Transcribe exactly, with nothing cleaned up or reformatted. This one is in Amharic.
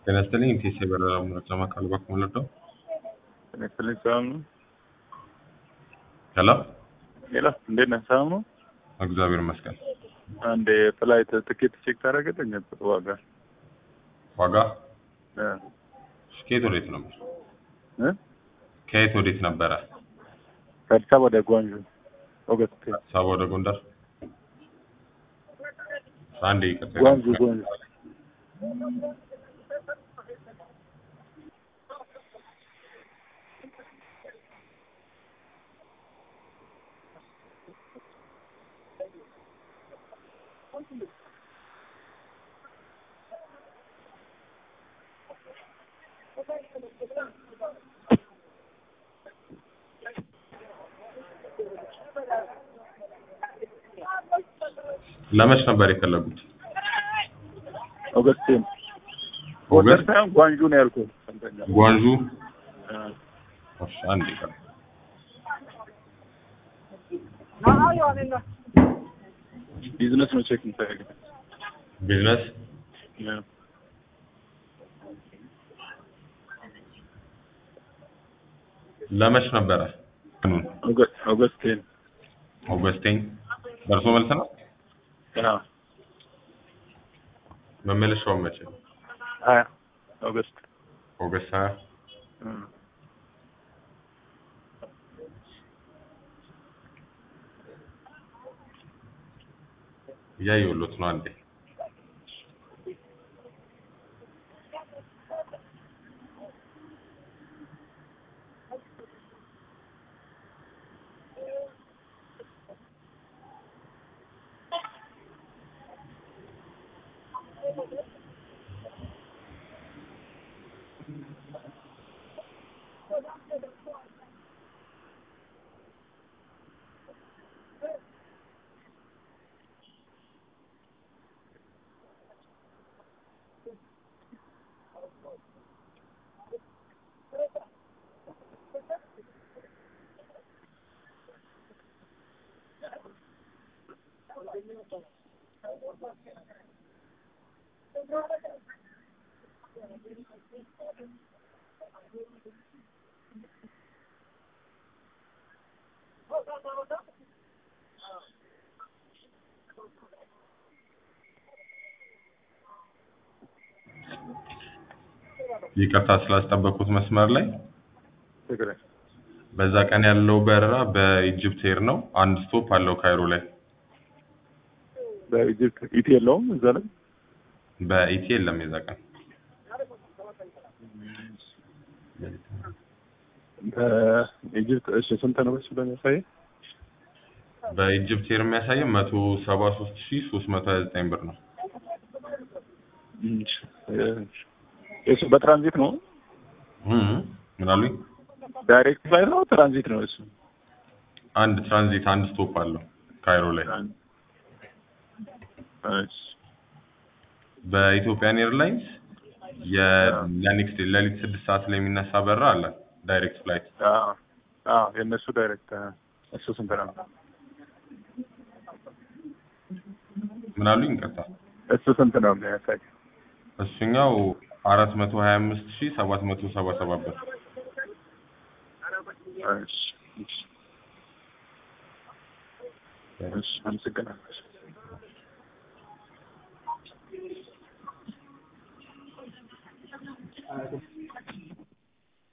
ጤና ይስጥልኝ ኢቴስ የበረራ መረጃ ማዕከል በኩል መለዶ እኔ ሰላም ነው። ሄሎ ሌላ እንዴት ነህ? ሰላም ነው። እግዚአብሔር ይመስገን። አንዴ ፍላይት ትኬት ቼክ ታደርግልኝ ዋጋ ዋጋ እ ከየት ወዴት ነው? እ ከየት ወዴት ነበረ? ከአዲስ አበባ ወደ ጓንጁ ኦገስት አዲስ አበባ ወደ ጎንደር አንዴ ይቀጥላል። ጓንጁ ጓንጁ ለመች ነበር የፈለጉት? ኦገስት ኦገስት ሳይሆን ጓንጁ ነው ያልኩት። ጓንጁ እሺ አንዴ ይቀጥላል። ቢዝነስ ነው ቼክ የምታደርገው? ቢዝነስ ያ ለመች ነበረ? ኦገስት ኦገስት ኦገስት ደርሶ መልስ ነው? ያ መመለሻው መቼ ነው? ሀያ ኦገስት ኦገስት ሀያ እ እያየሁሎት ነው አንዴ ይቅርታ ስላስጠበቁት መስመር ላይ ትግሬ በዛ ቀን ያለው በረራ በኢጂፕት ኤር ነው። አንድ ስቶፕ አለው ካይሮ ላይ። በኢጂፕት ኢቲ የለውም እዛ ላይ በኢቲ የለም የዛ ቀን። በኢጂፕት እሺ ስንት ነው በሱ በሚያሳይ? በኢጂፕት ኤር የሚያሳየው መቶ ሰባ ሦስት ሺህ ሦስት መቶ ሀያ ዘጠኝ ብር ነው። እሱ በትራንዚት ነው? እህ ምን አሉኝ? ዳይሬክት ፍላይት ነው ትራንዚት ነው እሱ? አንድ ትራንዚት አንድ ስቶፕ አለው ካይሮ ላይ። እሺ በኢትዮጵያን ኤርላይንስ የኔክስት ሌሊት ስድስት ሰዓት ላይ የሚነሳ በረራ አለ ዳይሬክት ፍላይት። አዎ አዎ የነሱ ዳይሬክት እሱ ስንት ነው? ምን አሉኝ? ይቅርታ እሱ ስንት ነው የሚያሳይ? እሱኛው አራት መቶ ሀያ አምስት ሺህ ሰባት መቶ ሰባ ሰባት ብር። እሺ እሺ አመሰግናለሁ።